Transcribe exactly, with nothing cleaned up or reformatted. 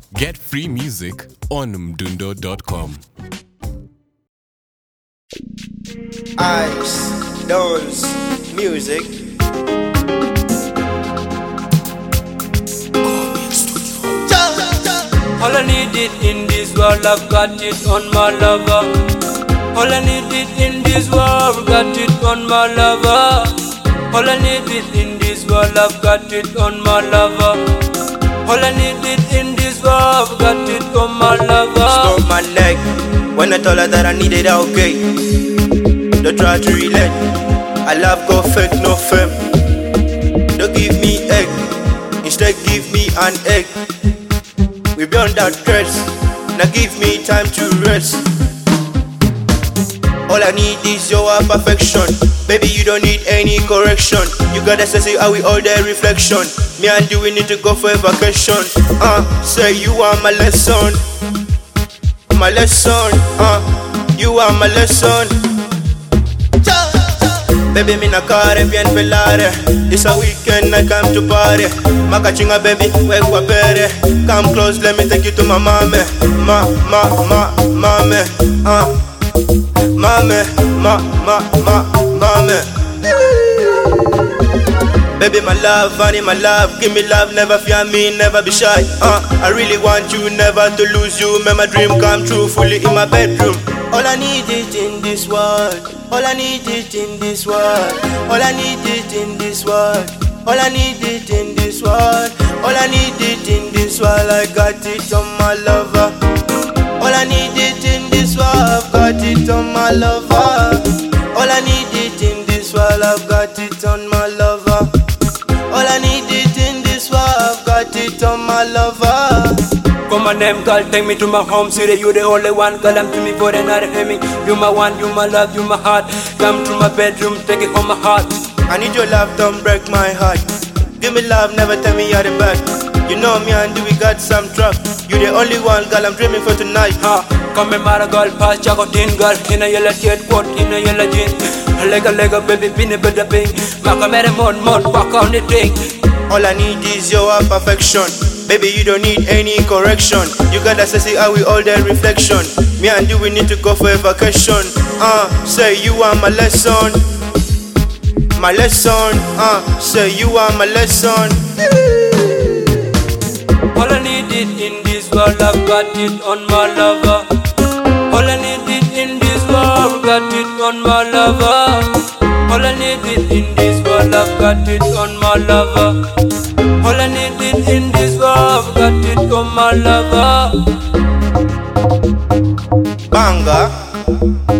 Get free music on mdundo dot com. Ice, Dance, Music. All I need it in this world, I've got it on my lover. All I need it in this world, got it on my lover. All I need it in this world, I've got it on my lover. All I need it in this world, got it on my lover. Stop my neck when I told her that I needed her, okay. Don't try to relate. I love go fake, no fame. Don't give me egg, instead give me an egg. We beyond that stress, now give me time to rest. All I need is your perfection. Baby, you don't need any correction. You got a sense how we all the reflection. Me and you, we need to go for a vacation. Uh, say you are my lesson. My lesson, uh, you are my lesson. Baby, me na kare bien pelare. It's a weekend, I come to party. Makachinga baby, we kwa pere. Come close, let me take you to my mame. Ma, ma, ma, mame. Uh, mame, ma, ma, ma, mame. Baby, my love, honey, my love. Give me love, never fear me, never be shy. Uh, I really want you, never to lose you. Make my dream come true, fully in my bedroom. All I need is in this world. All I need is in this world. All I need is in this world. All I need is in this world. All I need is in this world. I got it on my lover. All I need is in this world. I've got it on my lover. All I need is in this world. I've got it on my lover. All I need is in this world. I've got it on my lover. Come on, name, girl, take me to my home city. You the only one, girl, I'm to me for another me. You my one, you my love, you my heart. Come to my bedroom, take it home my heart. I need your love, don't break my heart. Give me love, never tell me you're the bad. You know me and you, we got some truck. You the only one, girl, I'm dreaming for tonight. Ha, come and marry, girl, pass chocolate, girl. In a yellow shirt, coat, in a yellow jeans. Lega, lega, baby, pin a bit of pink. Maka mere mon, mon, walk on the thing. All I need is your perfection. Baby, you don't need any correction. You got a sexy how we all the reflection. Me and you, we need to go for a vacation. Uh, say you are my lesson. My lesson. Uh, say you are my lesson. All I need it in this world, I've got it on my lover. All I need it in this world, got it on my lover. All I need it in this world, I've got it on my lover. All I need it in this world, got it on my lover. Banga.